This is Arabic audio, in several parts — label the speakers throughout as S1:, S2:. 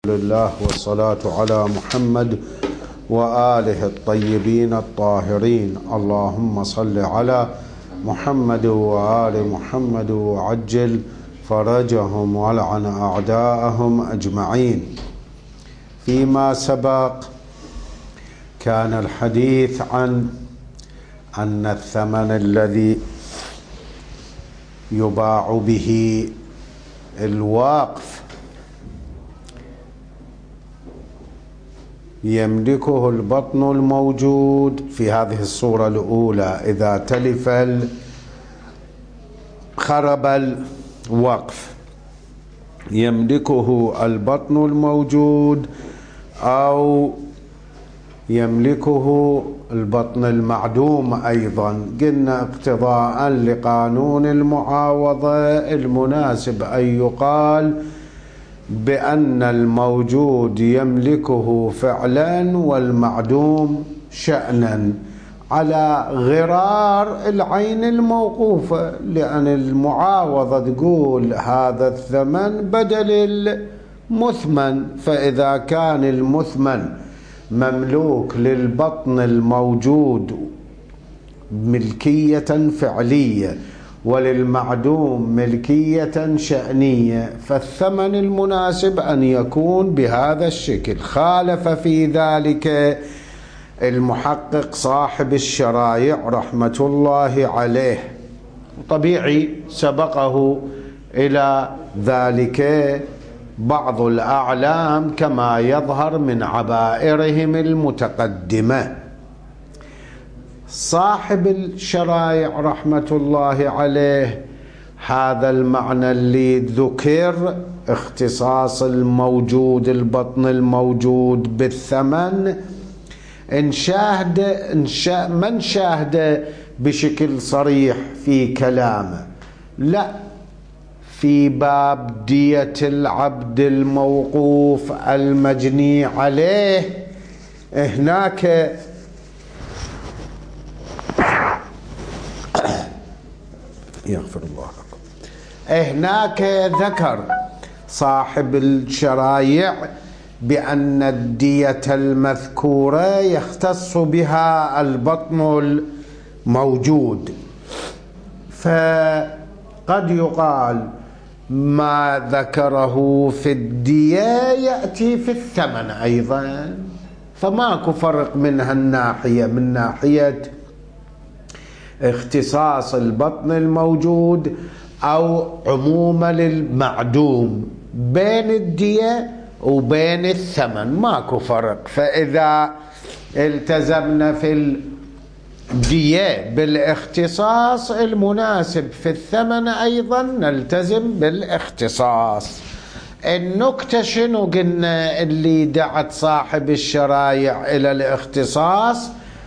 S1: لله والصلاة على محمد وآله الطيبين الطاهرين. اللهم صل على محمد وآل محمد وعجل فرجهم ولعن أعداءهم أجمعين. فيما سبق كان الحديث عن أن الثمن الذي يباع به الوقف يملكه البطن الموجود في هذه الصورة الأولى إذا تلف خرب الوقف، يملكه البطن الموجود أو يملكه البطن المعدوم أيضا. قلنا اقتضاء لقانون المعاوضة المناسب أن يقال بأن الموجود يملكه فعلا والمعدوم شأنا على غرار العين الموقوفة، لأن المعاوضة تقول هذا الثمن بدل المثمن، فإذا كان المثمن مملوك للبطن الموجود ملكية فعلية وللمعدوم ملكية شأنية، فالثمن المناسب أن يكون بهذا الشكل. خالف في ذلك المحقق صاحب الشرايع رحمة الله عليه، طبيعي سبقه إلى ذلك بعض الأعلام كما يظهر من عبائرهم المتقدمة. صاحب الشرايع رحمة الله عليه هذا المعنى اللي ذكر اختصاص الموجود البطن الموجود بالثمن من شاهد بشكل صريح في كلامه، لا في باب دية العبد الموقوف المجني عليه هناك يغفر الله لكم. هناك ذكر صاحب الشرايع بأن الدية المذكورة يختص بها البطن الموجود، فقد يقال ما ذكره في الدية يأتي في الثمن أيضا، فماكو فرق من هالناحية، من ناحية اختصاص البطن الموجود أو عموما للمعدوم بين الدية وبين الثمن ماكو فرق. فإذا التزمنا في الدية بالاختصاص المناسب في الثمن أيضا نلتزم بالاختصاص. النكتة شنو قلنا اللي دعت صاحب الشرايع إلى الاختصاص؟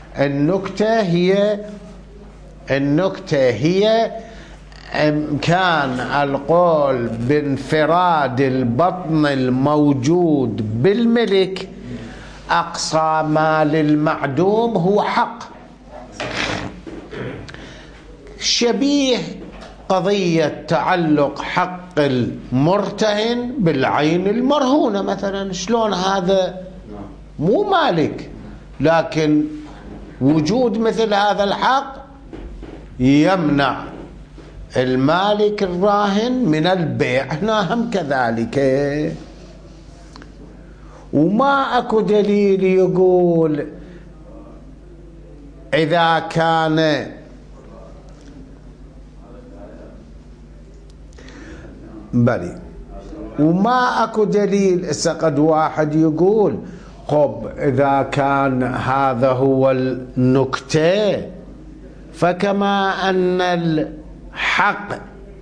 S1: النكتة هي إمكان القول بانفراد البطن الموجود بالملك أقصى ما للمعدوم هو حق، شبيه قضية تعلق حق المرتهن بالعين المرهونة مثلا. شلون هذا مو مالك، لكن وجود مثل هذا الحق يمنع المالك الراهن من البيع. هنا هم كذلك، وما اكو دليل يقول اذا كان بلي، وما اكو دليل. قد واحد يقول خب اذا كان هذا هو النكتة فكما أن حق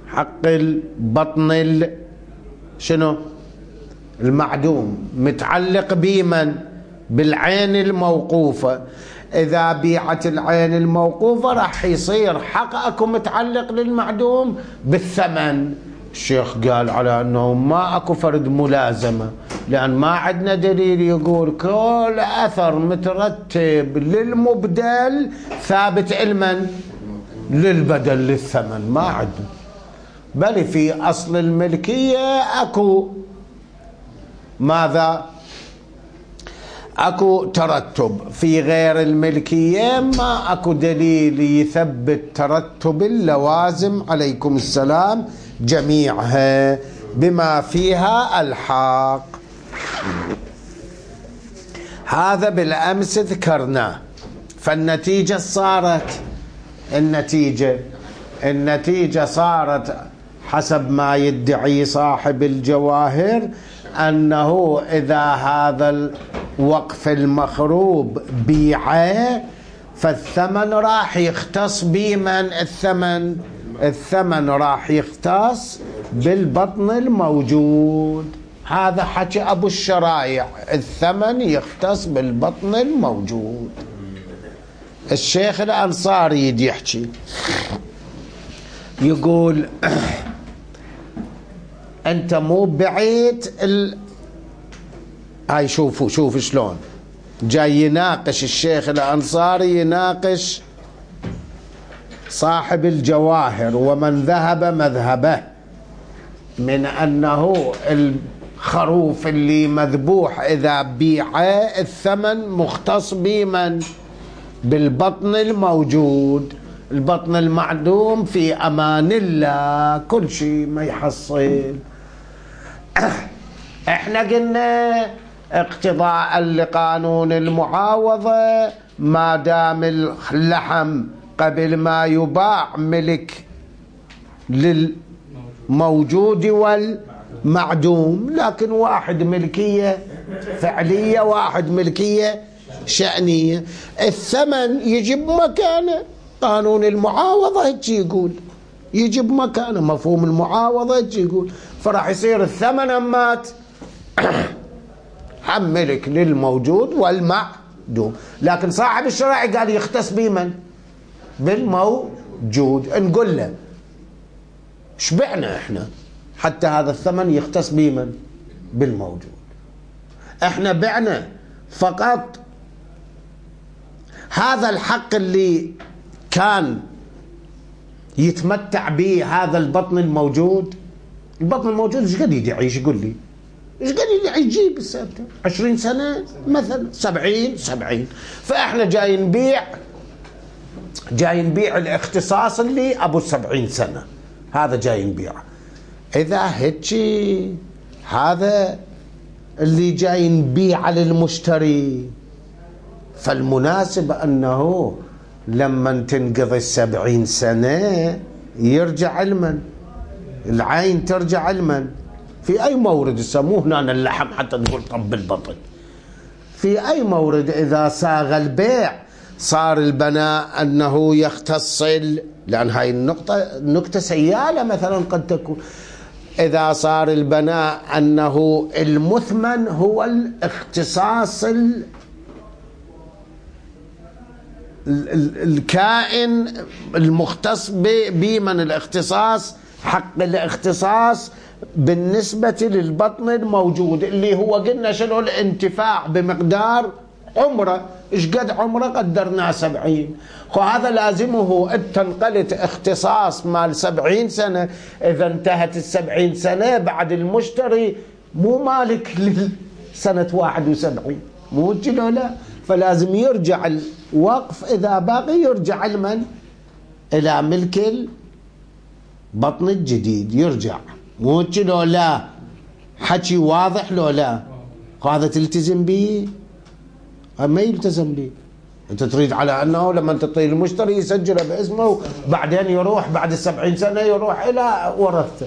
S1: البطن شنو المعدوم متعلق بمن؟ بالعين الموقوفة. إذا بيعت العين الموقوفة راح يصير حقكم متعلق للمعدوم بالثمن. الشيخ قال على أنه ما أكو فرد ملازمة، لأن ما عندنا دليل يقول كل أثر مترتب للمبدل ثابت علما للبدل للثمن، ما عندنا. بل في أصل الملكية أكو ماذا؟ اكو ترتب. في غير الملكية ما اكو دليل يثبت ترتب اللوازم عليكم السلام جميعها بما فيها الحاق. هذا بالأمس ذكرناه. فالنتيجة صارت النتيجة صارت حسب ما يدعي صاحب الجواهر أنه إذا هذا الوقف المخروب بيعه فالثمن راح يختص بمن؟ الثمن راح يختص بالبطن الموجود. هذا حكي أبو الشرايع، الثمن يختص بالبطن الموجود. الشيخ الأنصاري يدي يحكي يقول أنت مو بعيد هاي شوفوا شلون جاي يناقش الشيخ الأنصاري، يناقش صاحب الجواهر ومن ذهب مذهبه من أنه الخروف اللي مذبوح إذا بيعه الثمن مختص بمن؟ بالبطن الموجود. البطن المعدوم في أمان الله، كل شيء ما يحصل. احنا قلنا اقتضاء لقانون المعاوضة ما دام اللحم قبل ما يباع ملك للموجود والمعدوم، لكن واحد ملكية فعلية واحد ملكية شأنية. الثمن يجب مكانه، قانون المعاوضة هيك يقول يجب مكانه، مفهوم المعاوضة هيك يقول. فراح يصير الثمن أمات هم ملك للموجود والمعدوم، لكن صاحب الشرائع قال يختص بمن؟ بالموجود. نقول له شبعنا احنا حتى هذا الثمن يختص بمن؟ بالموجود. احنا بعنا فقط هذا الحق اللي كان يتمتع به هذا البطن الموجود. البطن الموجود ايش قد يعيش؟ يقول لي ايش قد يجيب السابته 20 سنة مثلا 70. فاحنا جاي نبيع الاختصاص اللي ابو 70 سنة، هذا جاي نبيعه. اذا هيك هذا اللي جاي نبيعه للمشتري، فالمناسب أنه لما تنقضي 70 سنة يرجع علما، العين ترجع علما. في أي مورد يسموه هنا اللحم حتى نقول طب البطن، في أي مورد إذا صاغ البيع صار البناء أنه يختص، لأن هاي النقطة سيالة مثلا قد تكون. إذا صار البناء أنه المثمن هو الاختصاص الكائن المختص بمن الاختصاص، حق الاختصاص بالنسبة للبطن الموجود اللي هو قلنا شنو؟ الانتفاع بمقدار عمره. ايش قد عمره؟ قدرناه 70. وهذا لازمه تنقلت اختصاص مال 70 سنة. اذا انتهت 70 سنة بعد المشتري مو مالك لسنة 71، مو كذا لا. فلازم يرجع الوقف إذا باقي يرجع لمن؟ إلى ملك البطن الجديد يرجع، مو كذا لا. حكي واضح لو لا؟ هذا تلتزم به؟ ما يلتزم به. أنت تريد على أنه لما تعطيه المشتري يسجله باسمه بعدين يروح بعد 70 سنة يروح إلى ورثته.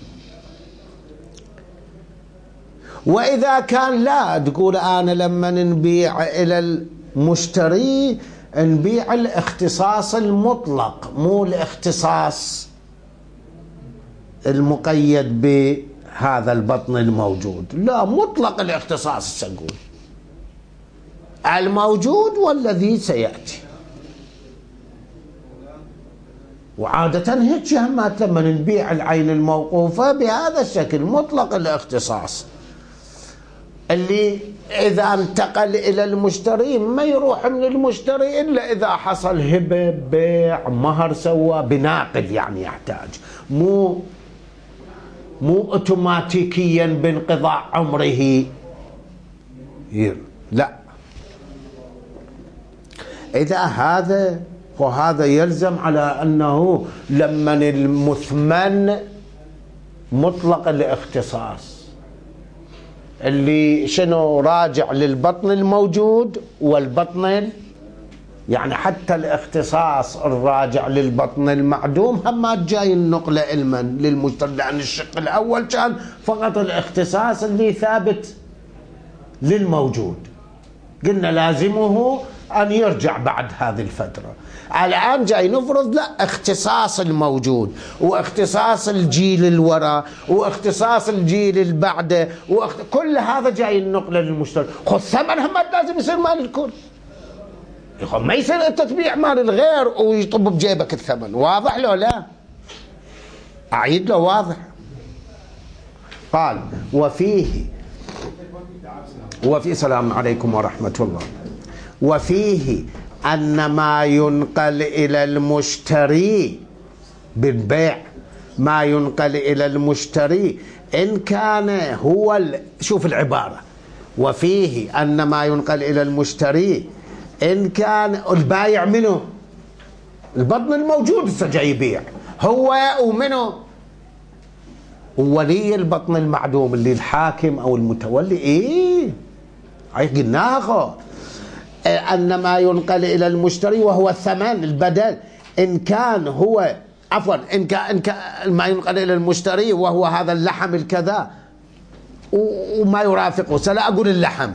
S1: وإذا كان لا، تقول أنا لما نبيع إلى المشتري نبيع الاختصاص المطلق، مو الاختصاص المقيد بهذا البطن الموجود، لا مطلق الاختصاص. سنقول الموجود والذي سيأتي. وعادة هيك همات لما نبيع العين الموقوفة بهذا الشكل مطلق الاختصاص، اللي إذا انتقل إلى المشتري ما يروح من المشتري إلا إذا حصل هبة بيع مهر سوى بناقد، يعني يحتاج مو اوتوماتيكيا بانقضاء عمره لا، إذا هذا وهذا يلزم على أنه لما المثمن مطلق الاختصاص اللي شنو راجع للبطن الموجود والبطن، يعني حتى الاختصاص الراجع للبطن المعدوم هم ما جاي النقلة علما للمشتري، لأن الشق الأول كان فقط الاختصاص اللي ثابت للموجود، قلنا لازمه أن يرجع بعد هذه الفترة. الآن جاي نفرض لا، اختصاص الموجود واختصاص الجيل الوراء واختصاص الجيل اللي بعده كل هذا جاي النقلة للمشتري. خذ ثمن هم لازم يصير مال الكل، ما يصير انت تبيع مال الغير ويطب بجيبك الثمن. واضح لو لا؟ أعيد له واضح. قال وفيه السلام عليكم ورحمة الله. وفيه أن ما ينقل إلى المشتري بالبيع، ما ينقل إلى المشتري إن كان هو شوف العبارة، وفيه أن ما ينقل إلى المشتري إن كان البايع منه البطن الموجود جاي يبيع هو ومنه ولي البطن المعدوم اللي الحاكم أو المتولي. هاي قلناها، أن ما ينقل إلى المشتري وهو الثمن البدل إن كان هو إن كان ما ينقل إلى المشتري وهو هذا اللحم الكذا وما يرافقه، سلا أقول اللحم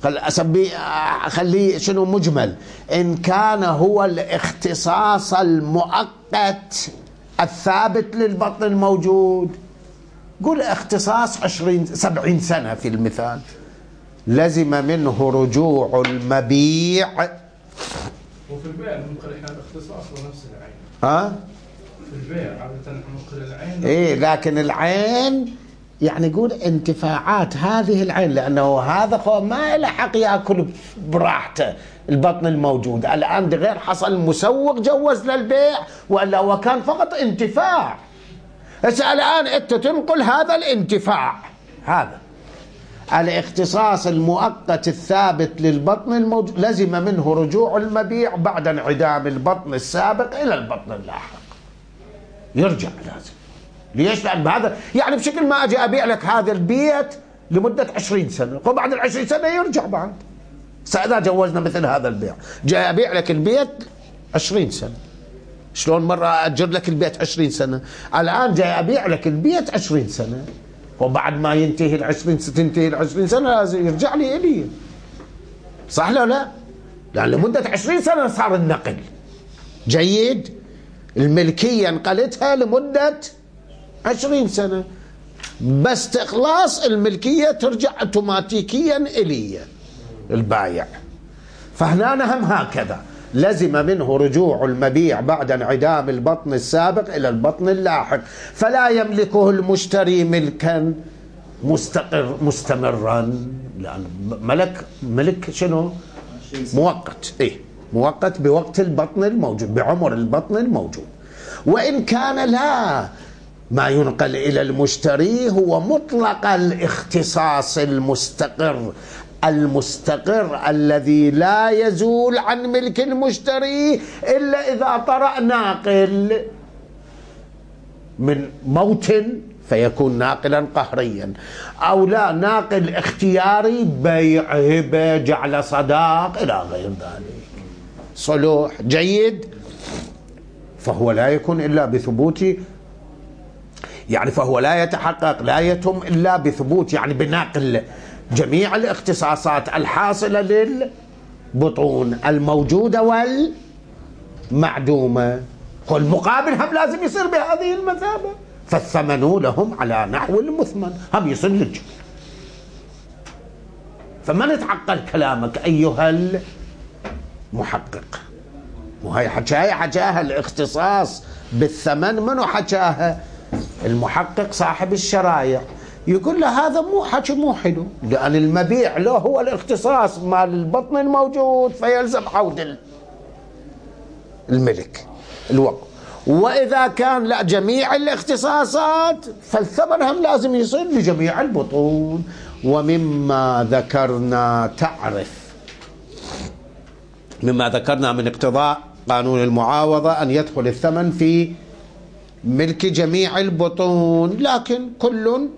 S1: خليه شنو مجمل، إن كان هو الاختصاص المؤقت الثابت للبطن الموجود، قول اختصاص 70 سنة في المثال، لزم منه رجوع المبيع.
S2: وفي البيع ننقل احنا الاختصاص ونفس العين. في البيع عادة ننقل العين.
S1: لكن العين يعني يقول انتفاعات هذه العين، لأنه هذا ما له حق يأكل براحته البطن الموجود. الآن غير حصل مسوق جوز للبيع ولا وكان فقط انتفاع. الآن أنت تنقل هذا الانتفاع، هذا الاختصاص المؤقت الثابت للبطن الموجود، لزم منه رجوع المبيع بعد انعدام البطن السابق إلى البطن اللاحق. يرجع لازم. ليش؟ لأن بهذا يعني بشكل ما أجي أبيع لك هذا البيت لمدة 20 سنة وبعد 20 سنة يرجع بعد. إذا جوزنا مثل هذا البيع، جاي أبيع لك البيت 20 سنة، شلون مرة أجر لك البيت 20 سنة، الآن جاي أبيع لك البيت 20 سنة وبعد ما ينتهي تنتهي 20 سنة لازم يرجع لي إلي. صح لا لا؟ لأن لمدة 20 سنة صار النقل. جيد؟ الملكية انقلتها لمدة 20 سنة، بس إخلاص الملكية ترجع اوتوماتيكيا إلي البايع. فهنا هم هكذا لزم منه رجوع المبيع بعد انعدام البطن السابق إلى البطن اللاحق، فلا يملكه المشتري ملكا مستمرا، لأن ملك شنو؟ مؤقت. مؤقت بوقت البطن الموجود، بعمر البطن الموجود. وإن كان لا، ما ينقل إلى المشتري هو مطلق الاختصاص المستقر الذي لا يزول عن ملك المشتري إلا إذا طرأ ناقل من موت فيكون ناقلا قهريا، أو لا ناقل اختياري، بيع، هبة، جعل صداق إلى غير ذلك، صلح. جيد؟ فهو لا يكون إلا بثبوت، يعني فهو لا يتحقق، لا يتم إلا بثبوت، يعني بنقل جميع الاختصاصات الحاصلة للبطون الموجودة والمعدومة، والمقابل هم لازم يصير بهذه المثابة، فالثمن لهم على نحو المثمن، هم يصير للجميع. فمن يتعقل كلامك أيها المحقق؟ وهي حكاها الاختصاص بالثمن، منو حكاها؟ المحقق صاحب الشرايع. يقول له هذا مو حكي مو حلو، لأن المبيع له هو الاختصاص مال البطن الموجود، فيلزم عود الملك الوقف. وإذا كان لا جميع الاختصاصات فالثمن هم لازم يصير لجميع البطون، ومما ذكرنا تعرف، مما ذكرنا من اقتضاء قانون المعاوضة أن يدخل الثمن في ملك جميع البطون، لكن كل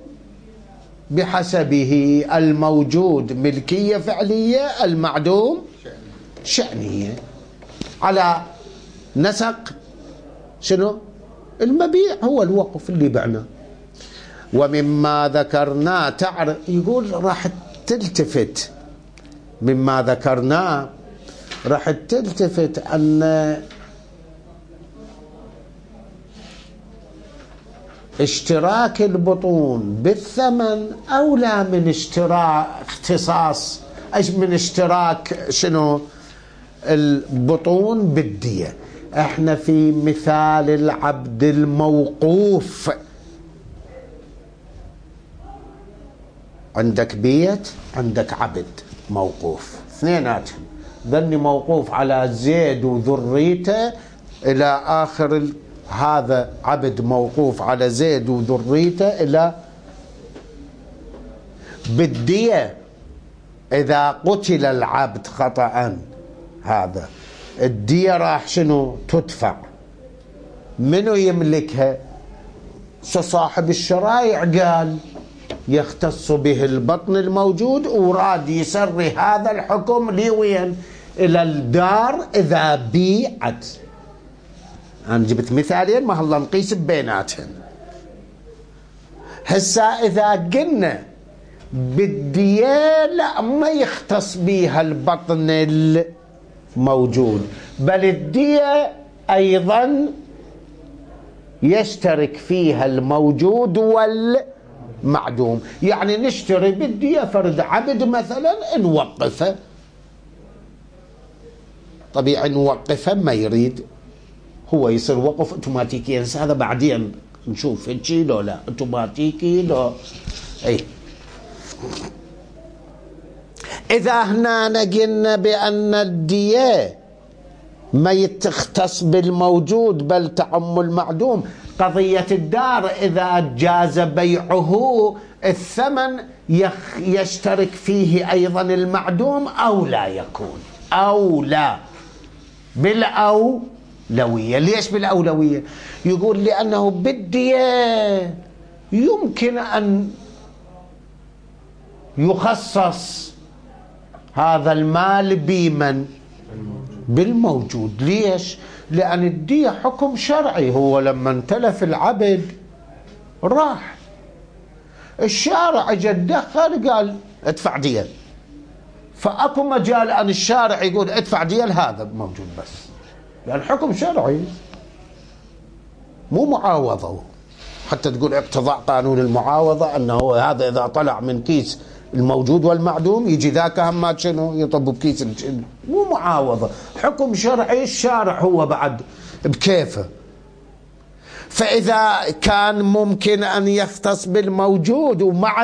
S1: بحسبه. الموجود ملكية فعلية، المعدوم شأنية، على نسق شنو؟ المبيع هو الوقف اللي بعناه. ومما ذكرنا تعرف، يقول راح تلتفت مما ذكرنا، راح تلتفت أن اشتراك البطون بالثمن أولى من اشتراك اختصاص، من اشتراك شنو البطون بالدية. احنا في مثال العبد الموقوف، عندك بيت، عندك عبد موقوف، اثنيناتهم، ذني موقوف على زيد وذريته إلى آخر هذا عبد موقوف على زيد وذريته إلى بالدية. إذا قتل العبد خطأ، هذا الدية راح شنو تدفع، منو يملكها؟ صاحب الشرايع قال يختص به البطن الموجود، وراد يسري هذا الحكم لوين؟ إلى الدار إذا بيعت. أنا جبت مثالين ما هلا نقيس بيناتهم. هسا إذا قلنا بالدية لا، ما يختص بها البطن الموجود، بل الدية أيضا يشترك فيها الموجود والمعدوم. يعني نشتري بالدية فرد عبد مثلا نوقفه، طبيعي نوقفه، ما يريد هو يصير وقف اوتوماتيكيا. هذا بعدين نشوف هيجي لو لا اوتوماتيكي لو اي. اذا هنا قلنا بان الدية ما يتختص بالموجود بل تعم المعدوم، قضية الدار إذا جاز بيعه الثمن يشترك فيه أيضا المعدوم أو لا يكون، أو لا بالأولوية. ليش بالأولوية؟ يقول لأنه بالدية يمكن أن يخصص هذا المال بمن؟ بالموجود. ليش؟ لأن الدية حكم شرعي، هو لما انتلف العبد راح الشارع اجى تدخل قال ادفع دية، فأكو مجال أن الشارع يقول ادفع دية هذا موجود، بس لأن حكم شرعي مو معاوضة. حتى تقول اقتضاء قانون المعاوضة أنه هذا إذا طلع من كيس الموجود والمعدوم يجي ذاك هم شنو يطب بكيس، مو معاوضة، حكم شرعي، الشارع هو بعد بكيفه. فإذا كان ممكن أن يختص بالموجود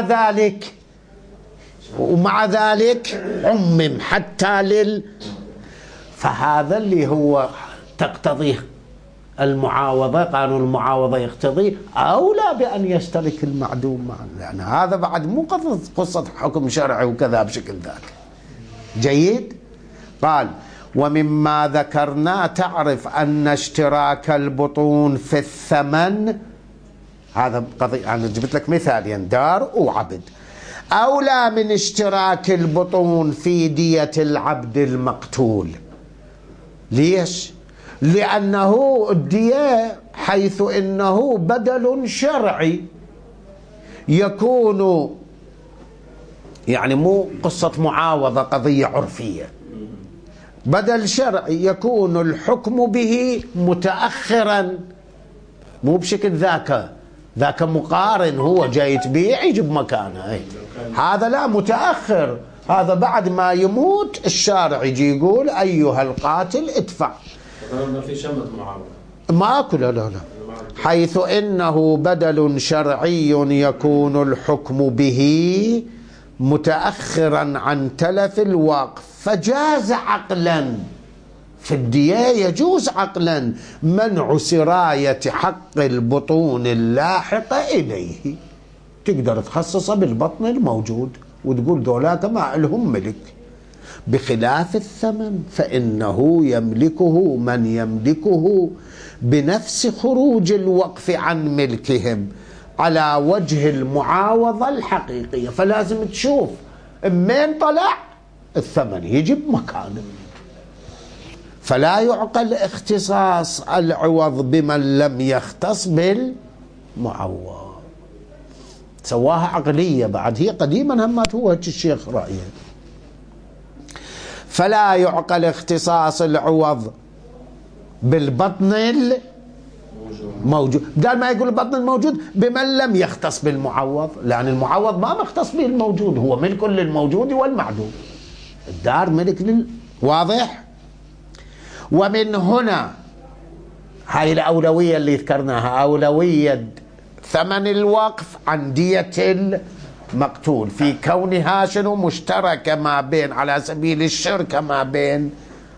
S1: ومع ذلك عمم حتى فهذا اللي هو تقتضيه المعاوضة، قانون المعاوضة يقتضي أولى بأن يشترك المعدوم معا، لأن هذا بعد مو قصة حكم شرعي وكذا بشكل ذاك. جيد؟ قال ومما ذكرنا تعرف أن اشتراك البطون في الثمن، هذا قضية أنا جبت لك مثالين دار وعبد، أولى من اشتراك البطون في دية العبد المقتول. ليش؟ لأنه الدية حيث إنه بدل شرعي يكون، يعني مو قصة معاوضة، قضية عرفية، بدل شرعي يكون الحكم به متأخرا، مو بشكل ذاك مقارن، هو جاي تبيع يجيب مكانه، هذا لا متأخر، هذا بعد ما يموت الشارع يجي يقول أيها القاتل ادفع.
S2: ما في شمة معاوضة،
S1: ماكو، لا حيث إنه بدل شرعي يكون الحكم به متأخرا عن تلف الوقف، فجاز عقلا في الدية، يجوز عقلا منع سراية حق البطون اللاحقة إليه، تقدر تخصصه بالبطن الموجود. وتقول ذولاك ما لهم ملك. بخلاف الثمن فإنه يملكه من يملكه بنفس خروج الوقف عن ملكهم على وجه المعاوضة الحقيقية. فلازم تشوف من طلع الثمن يجي بمكانه. فلا يعقل اختصاص العوض بمن لم يختص بالمعوض. سواها عقلية بعد، هي قديما همات هو الشيخ رأيه. فلا يعقل اختصاص العوض بالبطن الموجود، بدل ما يقول البطن الموجود بمن لم يختص بالمعوض، لأن المعوض ما مختص به الموجود، هو ملك للموجود والمعدوم. الدار ملك واضح. ومن هنا هاي الأولوية اللي ذكرناها، أولوية ثمن الوقف عن دية المقتول في كونها شنو مشتركة ما بين، على سبيل الشركة ما بين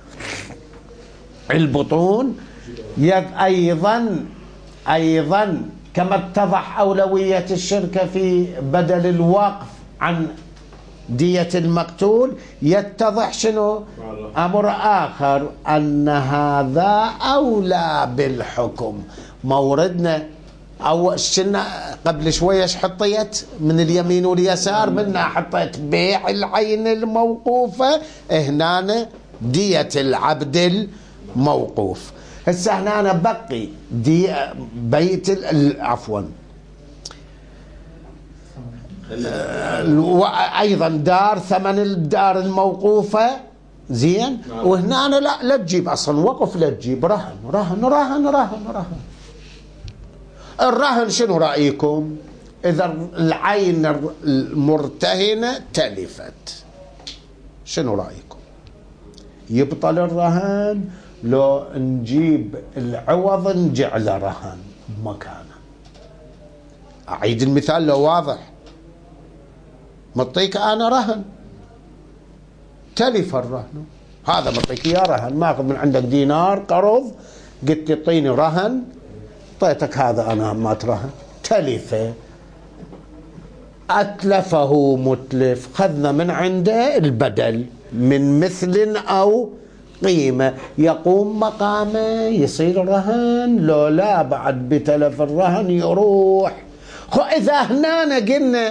S1: البطون. أيضا كما اتضح أولوية الشركة في بدل الوقف عن دية المقتول، يتضح شنو أمر آخر، أن هذا أولى بالحكم. موردنا أو شنا قبل شوية حطيت من اليمين واليسار، منها حطيت بيع العين الموقوفة، هنا دية العبد الموقوف. هسه هنا بقي بيت عفوا أيضا دار، ثمن الدار الموقوفة زين. وهنا لا تجيب أصلا وقف، لا تجيب رهن. رهن رهن رهن رهن. الرهن شنو رأيكم إذا العين المرتهنة تلفت؟ شنو رأيكم؟ يبطل الرهن لو نجيب العوض نجعله رهن بمكانه؟ أعيد المثال لو واضح. مطيك أنا رهن، تلف الرهن، هذا مطيك يا رهن، ماخذ من عندك دينار قرض، قلت اعطيني رهن، طيتك هذا أنا ما ترهن، تلفه، أتلفه متلف، خذنا من عنده البدل من مثل أو قيمة، يقوم مقامه، يصير رهن. لو لا بعد بتلف الرهن يروح. إذا هنا قلنا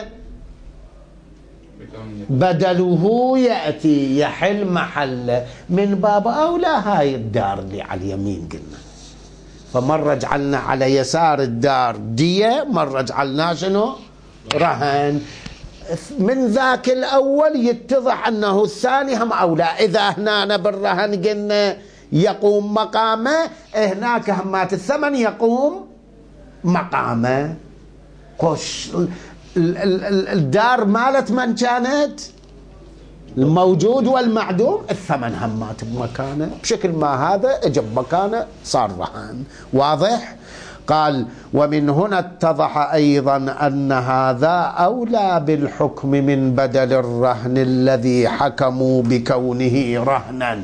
S1: بدله يأتي يحل محله، من باب أولى هاي الدار اللي على اليمين قلنا. فمرة جعلنا على يسار الدار دية، مرة جعلنا شنو رهن. من ذاك الأول يتضح أنه الثاني هم أولى. إذا هنا بالرهن قلنا يقوم مقامه، هناك همات الثمن يقوم مقامه. قش الدار مالت من كانت؟ الموجود والمعدوم، الثمن همات بمكانه، بشكل ما هذا اجى بمكانه صار رهن. واضح؟ قال ومن هنا اتضح أيضا أن هذا أولى بالحكم من بدل الرهن الذي حكموا بكونه رهنا.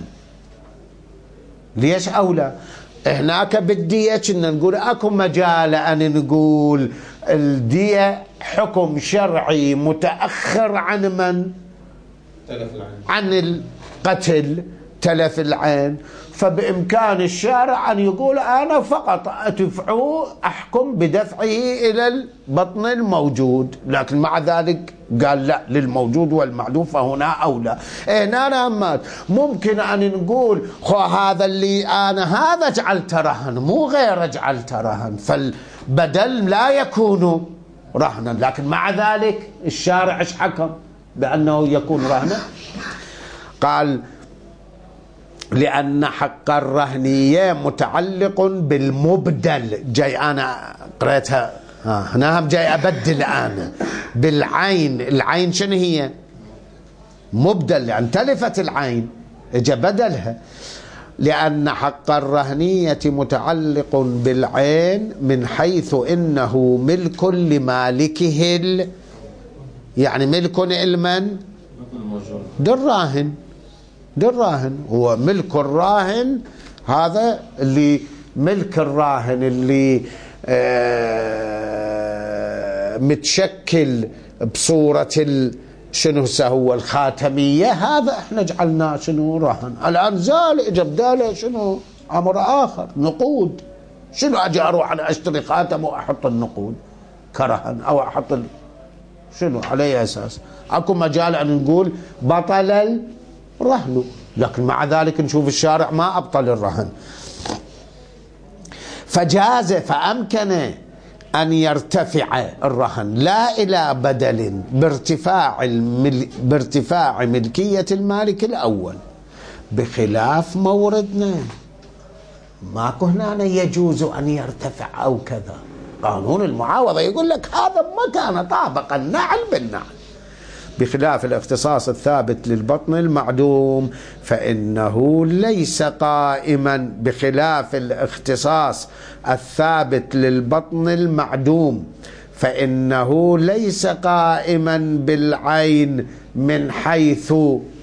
S1: ليش أولى؟ هناك بالدية كنا نقول أكو مجال أن نقول الدية حكم شرعي متأخر عن من؟ تلف العين. عن القتل، تلف العين. فبإمكان الشارع أن يقول أنا فقط أدفعه، أحكم بدفعه إلى البطن الموجود، لكن مع ذلك قال لا للموجود والمعدوم، فهنا أولى. هنا ممكن أن نقول هذا اللي أنا هذا جعلت رهن مو غير جعلت رهن، فالبدل لا يكون رهنا، لكن مع ذلك الشارع ايش حكم بأنه يكون رهنا؟ قال لأن حق الرهنية متعلق بالمبدل. جاي أنا قريتها هنا هم جاي أبدل أنا بالعين. العين شنو هي؟ مبدل، يعني تلفت العين اجى بدلها. لأن حق الرهنية متعلق بالعين من حيث إنه ملك لمالكه يعني ملك لمن؟ للراهن. للراهن هو ملك الراهن، هذا اللي ملك الراهن اللي متشكل بصورة شنو هو الخاتمية، هذا احنا جعلناه شنو رهن. الآن زال اجى بداله شنو أمر آخر، نقود. شنو أجي أروح أنا أشتري خاتم وأحط النقود كرهن أو أحط شنو على أي أساس؟ أكو مجال أن نقول بطل الرهن، لكن مع ذلك نشوف الشارع ما أبطل الرهن. فجاز فأمكن أن يرتفع الرهن لا إلى بدل بارتفاع ملكية المالك الأول، بخلاف موردنا ماكو هنا يجوز أن يرتفع أو كذا. قانون المعاوضة يقول لك هذا ما كان طابق النعل بالنعل. بخلاف الاختصاص الثابت للبطن المعدوم فإنه ليس قائما. بخلاف الاختصاص الثابت للبطن المعدوم فإنه ليس قائما بالعين من حيث،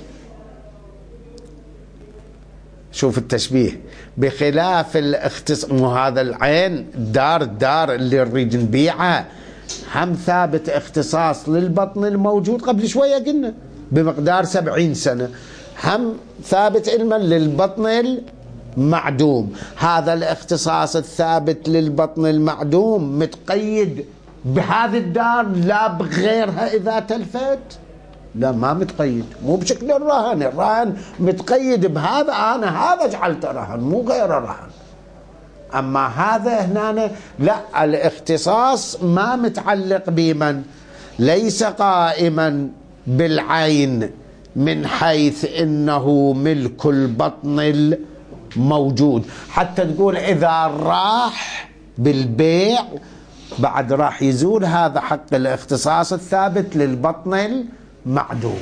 S1: شوف التشبيه، بخلاف الاختصاص، هذا العين الدار اللي نريد نبيعها هم ثابت اختصاص للبطن الموجود، قبل شوية قلنا بمقدار 70 سنة، هم ثابت علما للبطن المعدوم. هذا الاختصاص الثابت للبطن المعدوم متقيد بهذه الدار لا بغيرها إذا تلفت؟ لا، ما متقيد، مو بشكل الرهن. الرهن متقيد بهذا، أنا هذا جعلته رهن مو غير رهن. أما هذا هنا لا، الاختصاص ما متعلق بمن، ليس قائما بالعين من حيث إنه ملك البطن الموجود. حتى تقول إذا راح بالبيع بعد راح يزول هذا حق الاختصاص الثابت للبطن المعدوم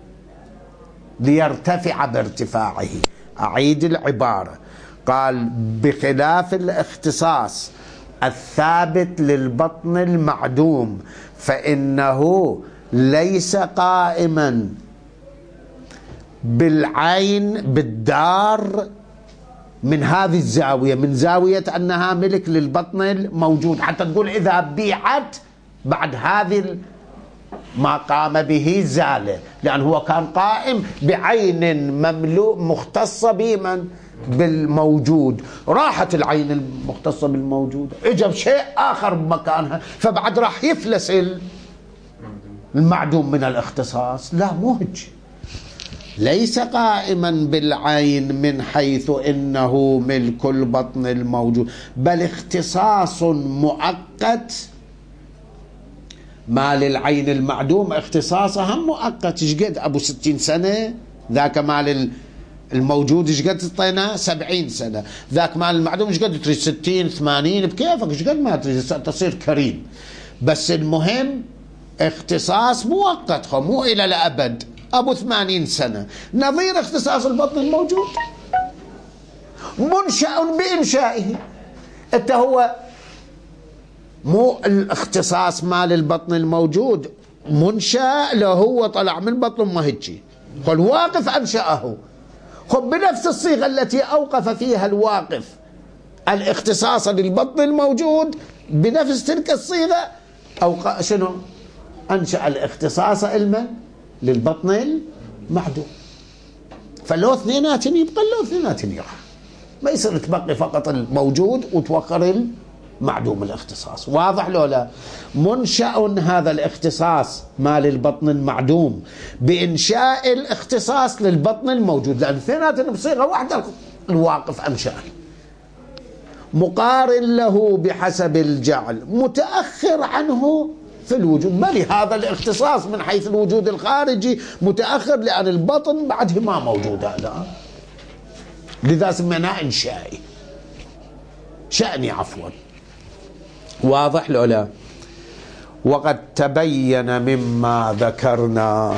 S1: ليرتفع بارتفاعه. أعيد العبارة، قال بخلاف الاختصاص الثابت للبطن المعدوم فإنه ليس قائما بالعين بالدار من هذه الزاوية، من زاوية أنها ملك للبطن الموجود. حتى تقول إذا بيعت بعد هذه ما قام به زاله، لأن هو كان قائم بعين مملوء مختصة بمن بالموجود، راحت العين المختصة بالموجود اجى شيء آخر بمكانها، فبعد راح يفلس المعدوم من الاختصاص. لا، مو هيك، ليس قائما بالعين من حيث إنه ملك البطن الموجود، بل اختصاص مؤقت. مال العين المعدوم اختصاصه هم مؤقت. شقد أبو 60 سنة، ذاك مال الموجود شقد تعطينا 70 سنة، ذاك مال المعدوم شقد تريد 60 80 بكيفك، شقد ما تريد تصير كريم. بس المهم اختصاص مؤقت، مو إلى الأبد. أبو 80 سنة نظير اختصاص البطن الموجود، منشأ بإنشائه. انت هو مو الاختصاص مال البطن الموجود منشأ له، هو طلع من بطن ما هيجي، فالواقف أنشأه. خب بنفس الصيغة التي أوقف فيها الواقف الاختصاص للبطن الموجود، بنفس تلك الصيغة شنو أنشأ الاختصاص علما للبطن المعدوم. فلو اثنيناتن يبقى، لو اثنيناتن يراح، ما يصير تبقي فقط الموجود وتوخر المعدوم الاختصاص. واضح لو لا؟ منشأ هذا الاختصاص مال البطن المعدوم بإنشاء الاختصاص للبطن الموجود، لأن اثنيناتن بصيغة واحدة الواقف أنشأ. مقارن له بحسب الجعل، متأخر عنه في الوجود، بل هذا الاختصاص من حيث الوجود الخارجي متأخر، لأن البطن بعده ما موجودة الآن، لذا سميناه إنشائي، شأني عفوا. واضح لو لا؟ وقد تبين مما ذكرنا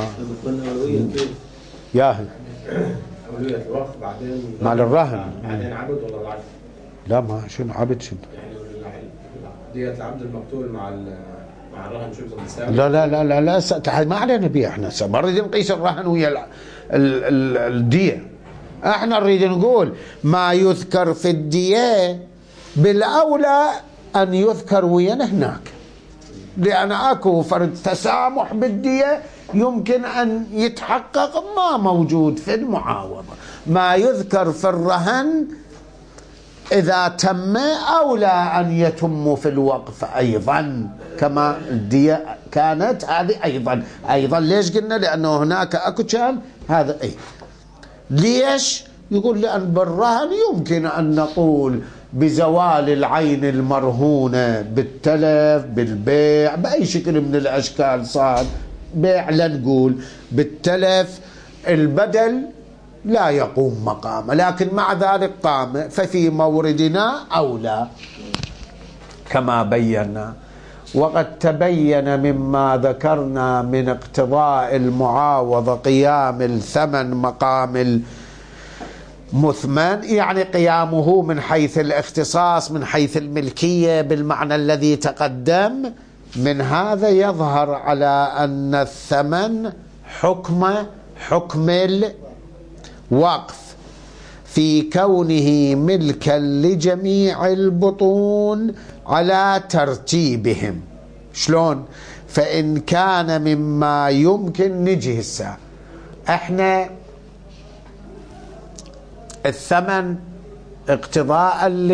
S1: ياهي
S2: أولوية الوقف بعدين
S1: مال الرهن،
S2: بعدين عبد ولا العبد؟
S1: لا، ما شنو عبد شنو؟
S2: يعني دية العبد المقتول مع الرهن شو بتساوي؟
S1: لا لا لا لا لا، ما علينا بيه احنا، ما نريد نقيس الرهن ويا الدية. احنا نريد نقول ما يذكر في الدية بالأولى أن يذكر ويانا هناك، لأن أكو فرد تسامح بالدية يمكن أن يتحقق ما موجود في المعاوضة. ما يذكر في الرهن إذا تم أولى أن يتم في الوقف أيضا، كما الدية كانت هذه أيضا. ليش قلنا؟ لأنه هناك أكو كان هذا ليش؟ يقول لأن بالرهن يمكن أن نقول بزوال العين المرهونة بالتلف، بالبيع، بأي شكل من الأشكال صار بيع، لا نقول بالتلف، البدل لا يقوم مقامه، لكن مع ذلك قام، ففي موردنا أولى كما بينا. وقد تبين مما ذكرنا من اقتضاء المعاوضة قيام الثمن مقام المثمن، يعني قيامه من حيث الاختصاص، من حيث الملكية بالمعنى الذي تقدم. من هذا يظهر على أن الثمن حكم الوقف في كونه ملكا لجميع البطون على ترتيبهم. شلون؟ فإن كان مما يمكن، نجي هسه احنا الثمن اقتضاء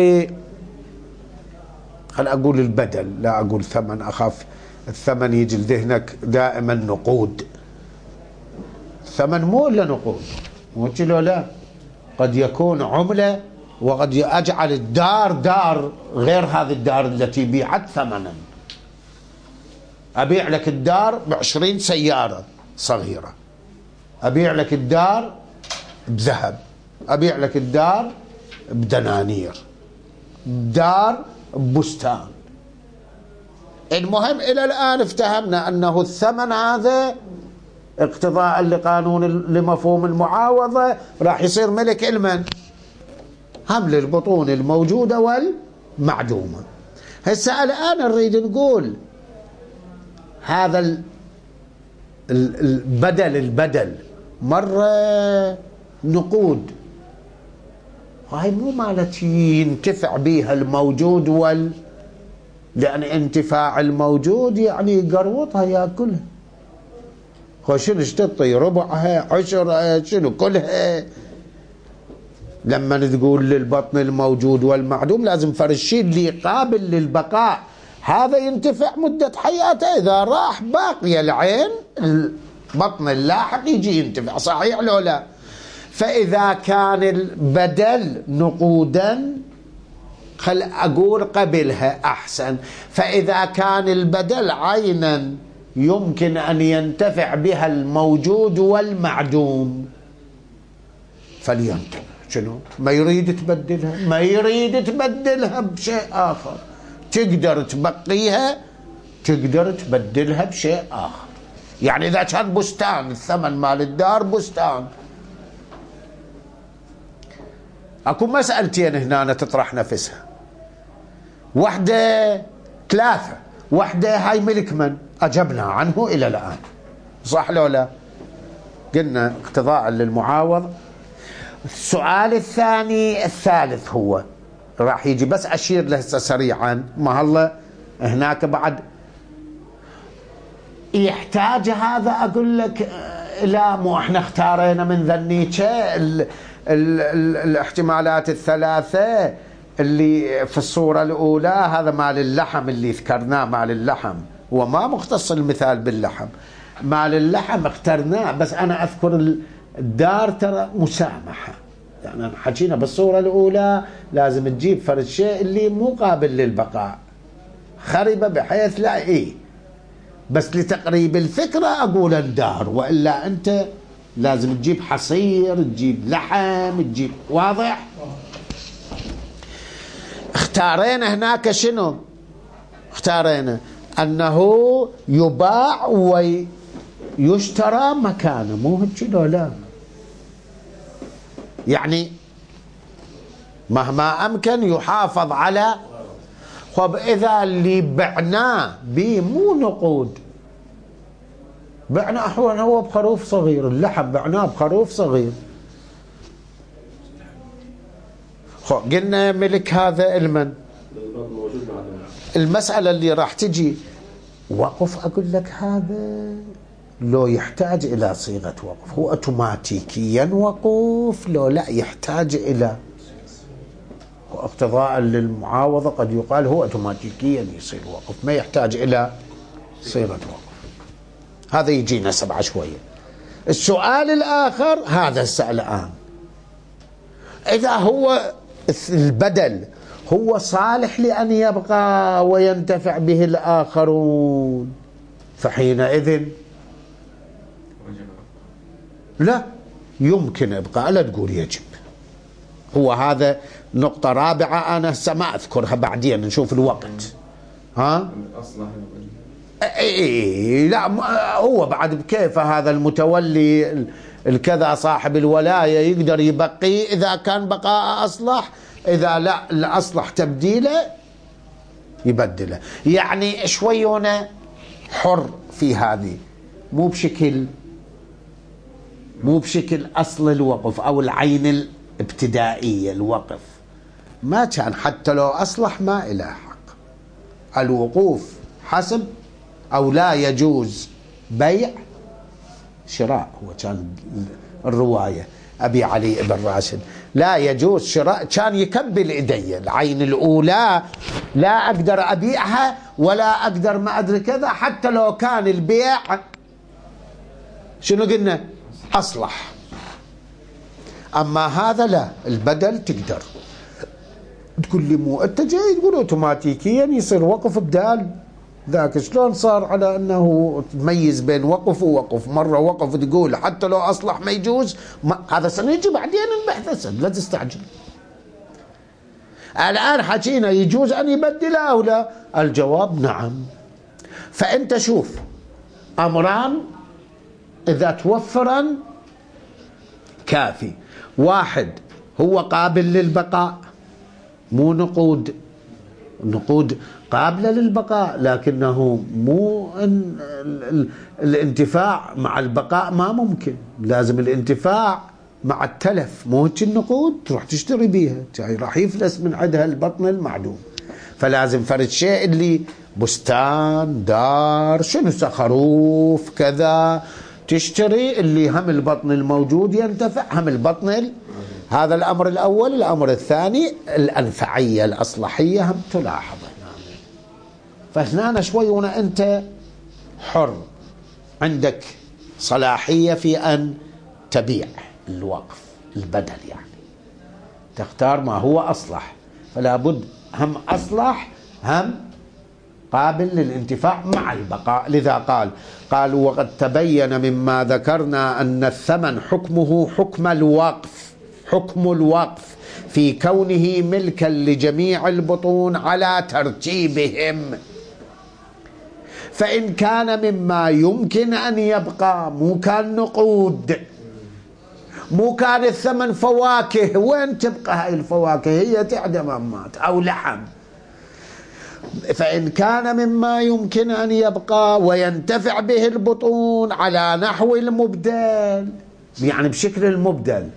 S1: خل أقول البدل، لا أقول ثمن، أخاف الثمن يجي لذهنك دائما نقود. الثمن مو إلا نقود، مو كيلو، لا، قد يكون عملة، وقد أجعل الدار دار غير هذه الدار التي بيعت ثمنا. أبيع لك الدار ب20 سيارة صغيرة، أبيع لك الدار بذهب، أبيع لك الدار بدنانير، دار بستان. المهم إلى الآن افتهمنا أنه الثمن هذا اقتضاء لمفهوم المعاوضة راح يصير ملك المن؟ هم للبطون الموجودة والمعدومة. هسه الآن نريد نقول هذا البدل مرة نقود، هاي مو مالتي ينتفع بيها الموجود لأن انتفاع الموجود يعني قروطها ياكلها، شنو تعطي ربعها، عشرها، شنو كلها. لما تقول للبطن الموجود والمعدوم لازم فرشي اللي قابل للبقاء، هذا ينتفع مدة حياته، إذا راح باقي العين البطن اللاحق يجي ينتفع، صحيح لو لا؟ فإذا كان البدل نقودا خل أقول قبلها أحسن، فإذا كان البدل عينا يمكن أن ينتفع بها الموجود والمعدوم فلينتفع. شنو؟ ما يريد تبدلها، ما يريد تبدلها بشيء آخر، تقدر تبقيها، تقدر تبدلها بشيء آخر. يعني إذا كان بستان، الثمن مال الدار بستان، أكو مسألتين هنا تطرح نفسها، واحدة 3، واحدة هاي ملك من؟ أجبنا عنه إلى الآن، صح لو لا؟ قلنا اقتضاء للمعاوض. السؤال الثالث هو راح يجي، بس أشير له سريعا، ما هلا هناك بعد يحتاج هذا. أقول لك لا، مو احنا اختارينا من ذنيك الاحتمالات الثلاثة اللي في الصورة الأولى، هذا مال اللحم اللي ذكرناه، مال اللحم، وما مختص المثال باللحم، مال اللحم اخترناه، بس أنا أذكر الدار ترى مسامحة، يعني حكينا بالصورة الأولى لازم تجيب فرد شيء اللي مو قابل للبقاء، خربة بحيث لا بس لتقريب الفكرة أقول الدار، وإلا أنت لازم تجيب حصير، تجيب لحم، تجيب، واضح؟ اختارينا هناك شنو؟ اختارينا أنه يباع ويشترى مكانه، مو هيك لو لا؟ يعني مهما أمكن يحافظ على. خب إذا اللي بعناه بيه مو نقود، بعنا أحوال هو بخروف صغير، اللحم بعناه بخروف صغير، قلنا ملك هذا المن؟ المسألة اللي راح تجي وقف أقول لك هذا لو يحتاج إلى صيغة وقف، هو أوتوماتيكيا وقف، لو لا يحتاج إلى اقتضاء للمعاوضة قد يقال هو أوتوماتيكيا يصير وقف، ما يحتاج إلى صيغة وقف. هذا يجينا 7 شوية. السؤال الآخر هذا السؤال الآن، إذا هو البدل هو صالح لأن يبقى وينتفع به الآخرون، فحينئذ لا يمكن إبقاء، لا تقول يجب. هو هذا نقطة رابعة أنا ما أذكرها، بعدين نشوف الوقت. ها لا هو بعد بكيف هذا المتولي الكذا صاحب الولاية يقدر يبقيه إذا كان بقاء أصلح، إذا لا الأصلح تبديله يبدله. يعني شوي هنا حر في هذه، مو بشكل أصل الوقف أو العين الابتدائية. الوقف ما كان حتى لو أصلح ما إله حق. الوقوف حسب أو لا يجوز بيع شراء، هو كان الرواية أبي علي بن راشد لا يجوز شراء، كان يكبل إيدي العين الأولى لا أقدر أبيعها ولا أقدر ما أدري كذا، حتى لو كان البيع شنو قلنا أصلح. أما هذا لا، البدل تقدر تقول لي مو أنت جاي تقول أوتوماتيكيا يصير وقف بدال ذاك. شلون صار على أنه تميز بين وقف ووقف؟ مرة وقف تقول حتى لو أصلح ما يجوز، هذا سنجي بعدين البحث، لا تستعجل. الآن حكينا يجوز أن يبدل أو لا، الجواب نعم. فأنت شوف أمران إذا توفرا كافي. واحد هو قابل للبقاء، مو نقود قابلة للبقاء، لكنه مو الانتفاع مع البقاء ما ممكن، لازم الانتفاع مع التلف. مو النقود تروح تشتري بيها راح يفلس من عندها البطن المعدوم، فلازم فرد شيء اللي بستان دار شنو خروف كذا تشتري اللي هم البطن الموجود ينتفع، هم البطن هذا الأمر الأول. الأمر الثاني الأنفعية الأصلحية هم تلاحظ هنا. فهنا شوي هنا أنت حر، عندك صلاحية في أن تبيع الوقف البدل، يعني تختار ما هو أصلح، فلا بد هم أصلح هم قابل للانتفاع مع البقاء. لذا قالوا وقد تبين مما ذكرنا أن الثمن حكمه حكم الوقف في كونه ملكا لجميع البطون على ترتيبهم. فإن كان مما يمكن أن يبقى، مو كان نقود، مو كان الثمن فواكه، وين تبقى هاي الفواكه؟ هي تعدم أمات أو لحم. فإن كان مما يمكن أن يبقى وينتفع به البطون على نحو المبدل، يعني بشكل المبدل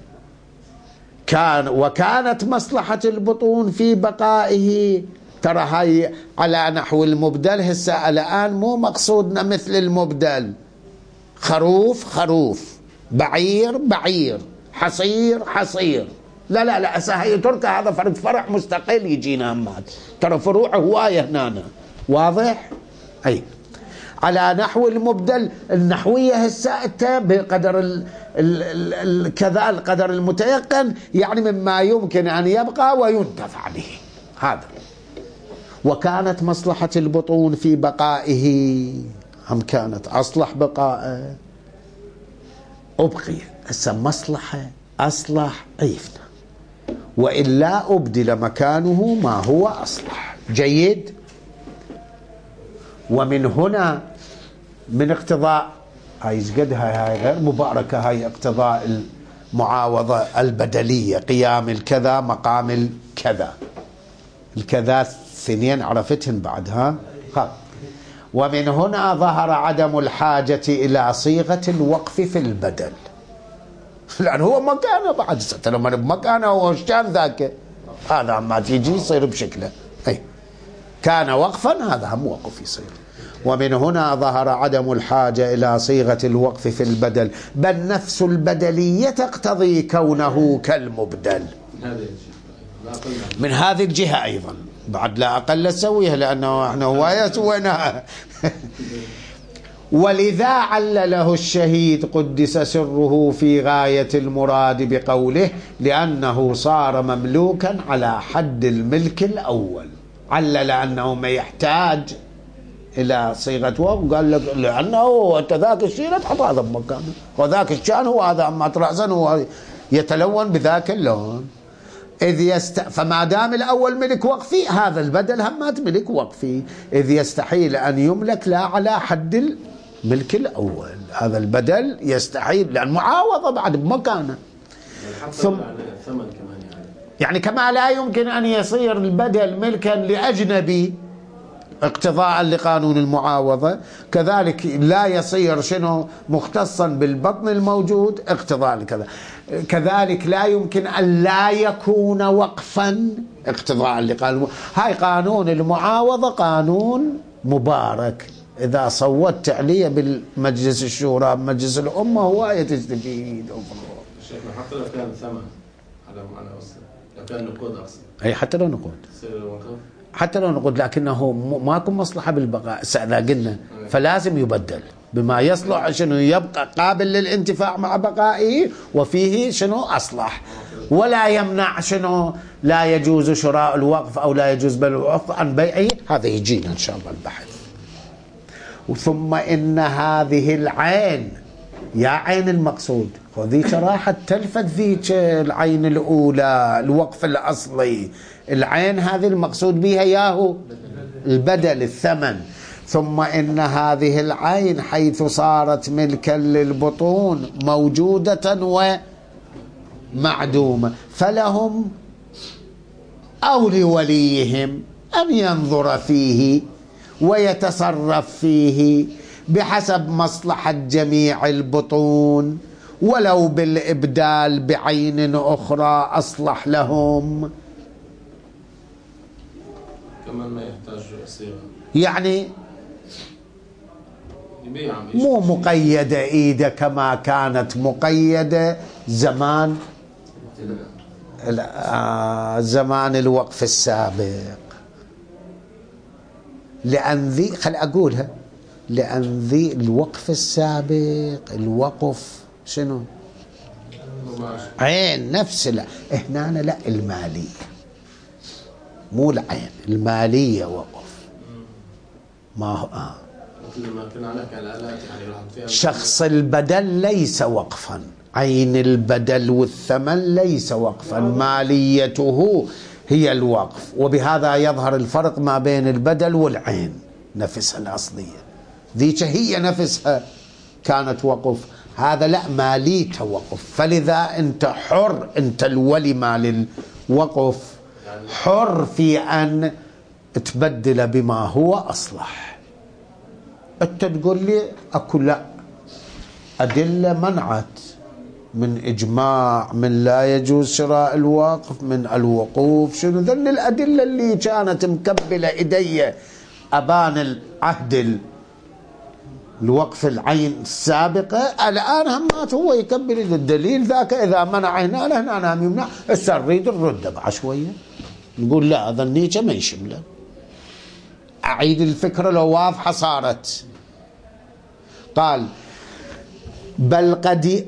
S1: وكانت مصلحة البطون في بقائه، ترى هاي على نحو المبدل. هسه الآن مو مقصودنا مثل المبدل، خروف، بعير، حصير. لا هي تركه، هذا فرع مستقل يجينا همات، ترى فروع هواية هنا، واضح؟ أي على نحو المبدل النحوية هسه بقدر كذا القدر المتيقن، يعني مما يمكن أن يبقى وينتفع به هذا. وكانت مصلحة البطون في بقائه، هم كانت أصلح بقائه، أبقي هسه مصلحة أصلح عيفنا، وإلا أبدل مكانه ما هو أصلح. جيد. ومن هنا من اقتضاء هاي قدها هاي غير مباركة، هاي اقتضاء المعاوضة البدلية، قيام الكذا مقام الكذا، الكذا اثنين عرفتهن بعدها. ومن هنا ظهر عدم الحاجة إلى صيغة الوقف في البدل، لأن هو مكانه بعد لما بمكانه هو كان ذاك، هذا ما تيجي يصير بشكله. أي كان وقفا هذا هم وقف يصير. ومن هنا ظهر عدم الحاجة إلى صيغة الوقف في البدل، بل نفس البدلية تقتضي كونه كالمبدل. من هذه الجهة أيضا بعد لا أقل تسويها، لأنه احنا هواية سويناها. ولذا علله الشهيد قدس سره في غاية المراد بقوله لأنه صار مملوكا على حد الملك الأول. علل أنه ما يحتاج إلى صيغة وقف، قال لك لأنه أنت ذاك الشيء لا تحط هذا بمكانه، وذاك الشان هو هذا، أما رأسا هو يتلون بذاك اللون. فما دام الأول ملك وقفي، هذا البدل همات ملك وقفي، إذ يستحيل أن يملك لا على حد الملك الأول. هذا البدل يستحيل لأن معاوضة بعد بمكانه. ثم يعني كما لا يمكن أن يصير البدل ملكا لأجنبي اقتضاء لقانون المعاوضة، كذلك لا يصير مختصا بالبطن الموجود اقتضاء لكذا. كذلك لا يمكن أن لا يكون وقفا اقتضاء لقانون. هاي قانون المعاوضة قانون مبارك، إذا صوتت عليه بالمجلس الشورى بمجلس الأمة هو يتستفيد.
S2: شيخنا حتى لو كان ثمن على معنى أصلا، لو كان نقود أصلا،
S1: أي حتى لو نقود، حتى لو نقود، لكنه ماكو مصلحة بالبقاء إذا قلنا، فلازم يبدل بما يصلح يبقى قابل للانتفاع مع بقائه وفيه أصلح، ولا يمنع لا يجوز شراء الوقف أو لا يجوز بل الوقف عن بيعه. هذا يجينا إن شاء الله البحث. ثم إن هذه العين يا عين المقصود، وذيك راحت تلفت ذيك العين الأولى الوقف الأصلي، العين هذه المقصود بها ياهو البدل الثمن. ثم إن هذه العين حيث صارت ملكا للبطون موجودة ومعدومة، فلهم أو لوليهم أن ينظر فيه ويتصرف فيه بحسب مصلحة جميع البطون، ولو بالإبدال بعين أخرى أصلح لهم.
S2: كمان ما يحتاج صيغة،
S1: يعني مو مقيدة إيده كما كانت مقيدة زمان زمان الوقف السابق، لأن ذي خل أقولها، لأن ذي الوقف السابق الوقف عين نفس هنا لا المالية، مو العين المالية وقف، ما هو شخص البدل ليس وقفا، عين البدل والثمن ليس وقفا، ماليته هي الوقف. وبهذا يظهر الفرق ما بين البدل والعين نفسها الأصلية، ذيك هي نفسها كانت وقف، هذا لا ماليته وقف. فلذا أنت حر، أنت الولي مال الوقف حر في أن تبدل بما هو أصلح. أنت تقول لي أكو لا أدلة منعت من إجماع، من لا يجوز شراء الوقف، من الوقوف، ذل الأدلة اللي كانت مكبلة إيدي أبان العهد الوقف العين السابقة، الآن همات هو يكبل الدليل ذاك إذا منع هنا هنا يمنع. هسه نريد نرد بعد شوية نقول لا هذا النيجة ما يشمله. أعيد الفكرة لو واضحة صارت. قال بل قد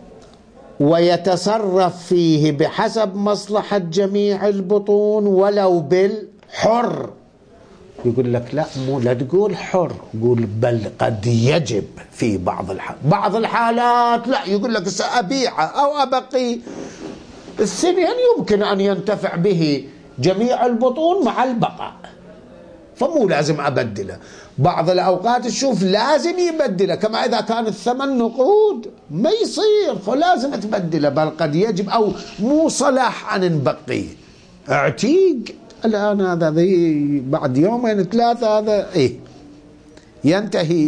S1: ويتصرف فيه بحسب مصلحة جميع البطون ولو بالحر. يقول لك لا مو لا تقول حر، قول بل قد يجب في بعض الحالات لا، يقول لك سأبيعه أو أبقي السنين يمكن أن ينتفع به جميع البطون مع البقاء، فمو لازم أبدله. بعض الأوقات تشوف لازم يبدله، كما إذا كان الثمن نقود ما يصير فلازم تبدله. بل قد يجب أو مو صلاح أن نبقيه، اعتيق الآن هذا بعد يومين ثلاثة هذا ينتهي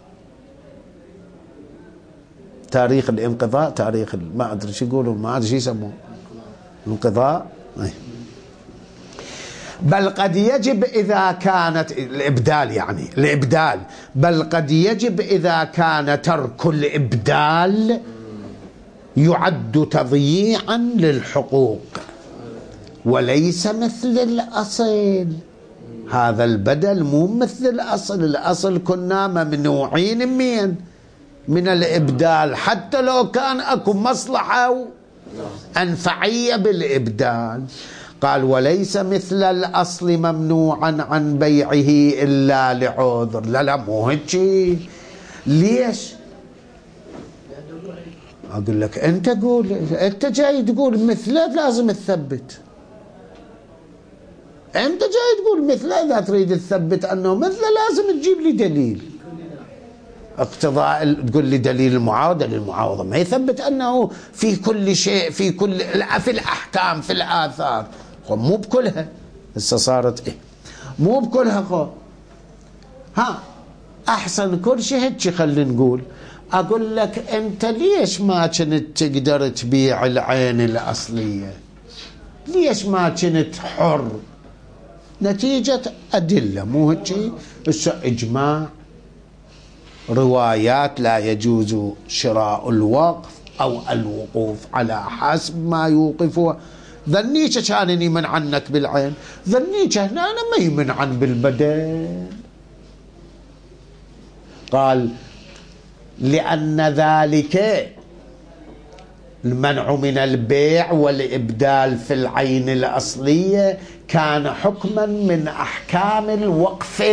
S1: تاريخ الانقضاء، تاريخ ما أدري شو يقولوا، ما أدري شو يسموه، انقضاء. بل قد يجب إذا كانت الإبدال، يعني الإبدال، بل قد يجب إذا كان ترك الإبدال يعد تضييعا للحقوق وليس مثل الأصل. هذا البدل مو مثل الأصل. الأصل كنا ممنوعين من الإبدال حتى لو كان أكو مصلحة أنفعية بالإبدال. قال وليس مثل الأصل ممنوعا عن بيعه إلا لعذر. لا مو هيك. ليش؟ أقول لك أنت جاي تقول مثله لازم تثبت. أنت جاي تقول مثله، إذا تريد تثبت أنه مثله لازم تجيب لي دليل اقتضاء. تقول لي دليل المعاوضة. للمعاوضة ما يثبت أنه في كل شيء، في الأحكام، في الآثار. مو بكلها. هسه صارت مو بكلها. أحسن كل شيء هيك. خلينا نقول، أقول لك أنت ليش ما كنت تقدر تبيع العين الأصلية؟ ليش ما كنت حر؟ نتيجة أدلة، مو هيك؟ إجماع، روايات لا يجوز شراء الوقف أو الوقوف على حسب ما يوقفه. ذنيك كانني منعنك بالعين، ذنيك هنا أنا ما يمنعن بالبدن. قال لأن ذلك المنع من البيع والإبدال في العين الأصلية كان حكما من أحكام الوقف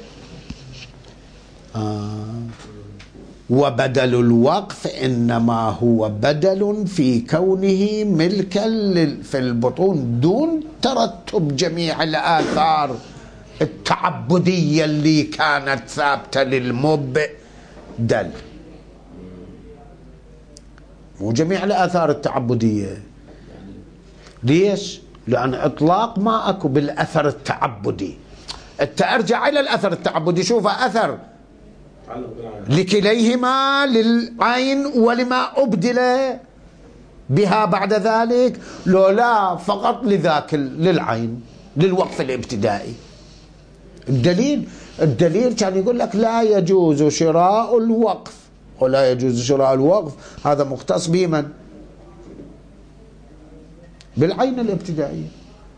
S1: وبدل الوقف إنما هو بدل في كونه ملكا في البطون دون ترتب جميع الآثار التعبدية اللي كانت ثابتة للمبدل. مو جميع الآثار التعبدية. ليش؟ لأن إطلاق ما أكو بالأثر التعبدي. ارجع إلى الأثر التعبدي، شوف أثر لكليهما، للعين ولما أبدل بها بعد ذلك، لو لا فقط لذاك للعين، للوقف الابتدائي. الدليل كان يقول لك لا يجوز شراء الوقف، ولا يجوز شراء الوقف هذا مختص بمن؟ بالعين الابتدائية.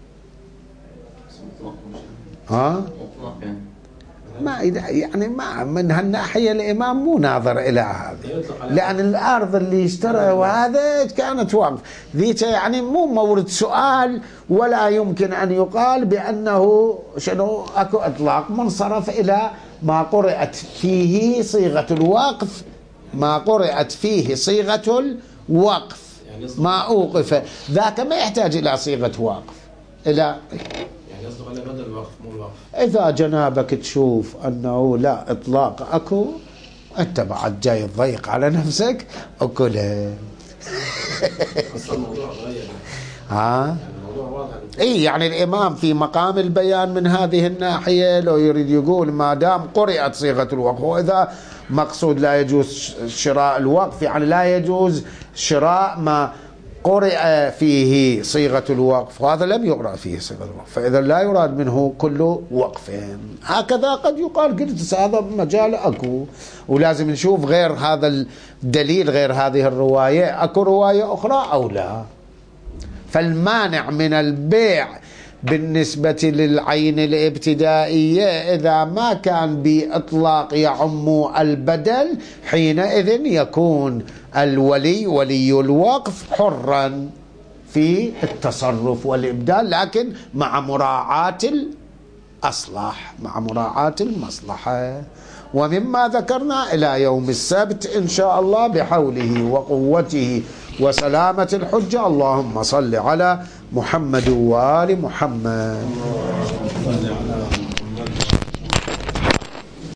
S1: ما يعني ما من هالناحية الإمام مو ناظر إلى هذا، لأن الأرض اللي اشترى وهذا كانت وقف. ذيك يعني مو مورد سؤال، ولا يمكن أن يقال بأنه شنو أكو إطلاق منصرف إلى ما قرأت فيه صيغة الوقف، ما قرأت فيه صيغة الوقف، ما أوقف ذاك ما يحتاج إلى صيغة وقف. إلى
S2: يصدق على بدل الوقف مو الوقف.
S1: إذا جنابك تشوف أنه لا إطلاق أكو، أنت بعد جاي تضيق على نفسك أكلها.
S2: الموضوع غير. الموضوع واضح.
S1: يعني الإمام في مقام البيان من هذه الناحية لو يريد يقول ما دام قرأت صيغة الوقف، وإذا مقصود لا يجوز شراء الوقف يعني لا يجوز شراء ما قرأ فيه صيغة الوقف، وهذا لم يقرأ فيه صيغة الوقف، فإذا لا يراد منه كل وقف. هكذا قد يقال. قلت هذا مجال أكو، ولازم نشوف غير هذا الدليل، غير هذه الرواية أكو رواية أخرى أو لا. فالمانع من البيع بالنسبة للعين الابتدائية إذا ما كان بإطلاق يعم البدل، حينئذ يكون الولي ولي الوقف حرا في التصرف والإبدال، لكن مع مراعاة الأصلاح، مع مراعاة المصلحة. ومما ذكرنا إلى يوم السبت إن شاء الله بحوله وقوته وسلامة الحجة. اللهم صل على محمد وآل محمد.